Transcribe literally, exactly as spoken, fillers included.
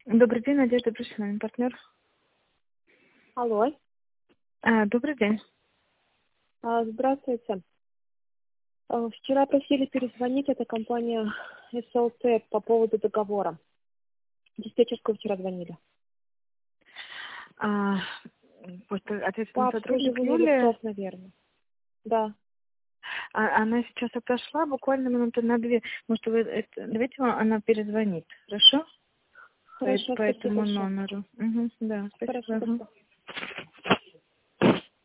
Добрый день, Надежда Брюшина, партнер. Алло. А, добрый день. А, Здравствуйте. А, Вчера просили перезвонить, это компания эс эл тэ по поводу договора. Диспетчерскую вчера звонили. А, вот По ответственный сотрудник обслуживанию Юлия, лифтов, наверное. Да. а, она сейчас отошла буквально минуты на две. Может, вы, это, давайте вам она перезвонит, хорошо? По, Хорошо, по спасибо этому большое. номеру. Угу, да, Хорошо, спасибо. Мгм. спасибо.